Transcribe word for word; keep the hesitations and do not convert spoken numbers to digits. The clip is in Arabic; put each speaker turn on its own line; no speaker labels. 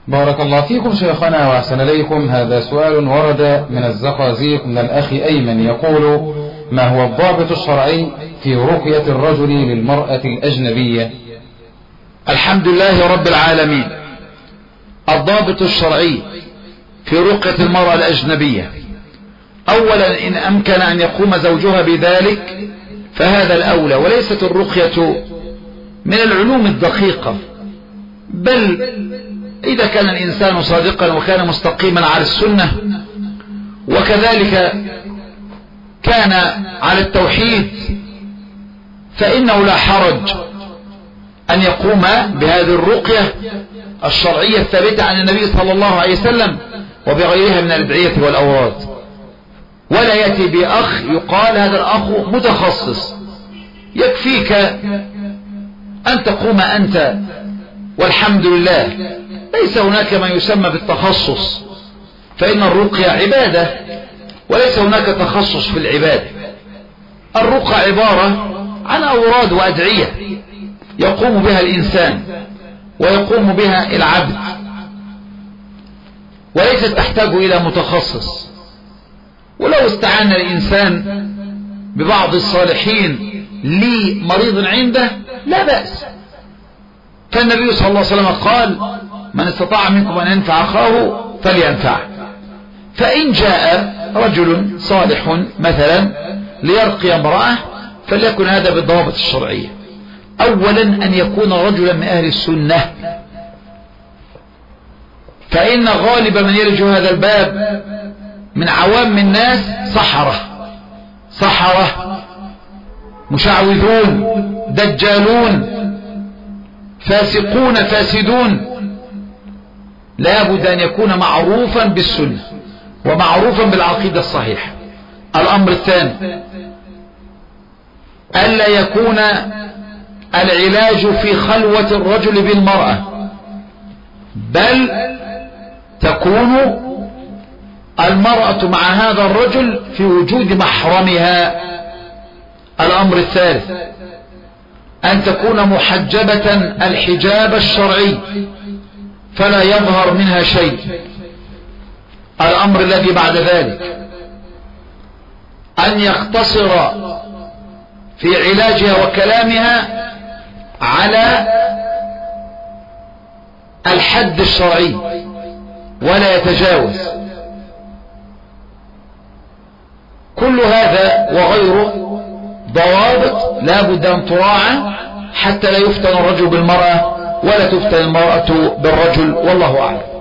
بارك الله فيكم شيخنا وأحسن إليكم. هذا سؤال ورد من الزقازيق من الأخ أيمن يقول: ما هو الضابط الشرعي في رقية الرجل للمرأة الأجنبية؟
الحمد لله رب العالمين. الضابط الشرعي في رقية المرأة الأجنبية: أولا إن أمكن أن يقوم زوجها بذلك فهذا الأولى، وليست الرقية من العلوم الدقيقة، بل إذا كان الإنسان صادقا وكان مستقيما على السنة وكذلك كان على التوحيد فإنه لا حرج أن يقوم بهذه الرقية الشرعية الثابتة عن النبي صلى الله عليه وسلم وبغيرها من الأدعية والأوراد، ولا يأتي بأخ يقال هذا الأخ متخصص. يكفيك أن تقوم أنت والحمد لله. ليس هناك ما يسمى بالتخصص، فإن الرقية عبادة وليس هناك تخصص في العبادة. الرقية عبارة عن أوراد وأدعية يقوم بها الإنسان ويقوم بها العبد، وليست تحتاج إلى متخصص. ولو استعان الإنسان ببعض الصالحين لمريض عنده لا بأس، فالنبي صلى الله عليه وسلم قال: من استطاع منكم أن ينفع أخاه فلينفعه. فإن جاء رجل صالح مثلا ليرقي امرأة فليكن هذا بالضوابط الشرعية. أولا أن يكون رجلا من أهل السنة، فإن غالب من يرج هذا الباب من عوام الناس سحرة سحرة مشعوذون دجالون فاسقون فاسدون. لا بد أن يكون معروفا بالسنة ومعروفا بالعقيدة الصحيحة. الأمر الثاني ألا يكون العلاج في خلوة الرجل بالمرأة، بل تكون المرأة مع هذا الرجل في وجود محرمها. الأمر الثالث أن تكون محجبة الحجاب الشرعي فلا يظهر منها شيء. الأمر الذي بعد ذلك أن يقتصر في علاجها وكلامها على الحد الشرعي ولا يتجاوز. كل هذا وغيره ضوابط لا بد أن تراعى حتى لا يفتن الرجل بالمرأة ولا تفتن المرأة بالرجل، والله أعلم.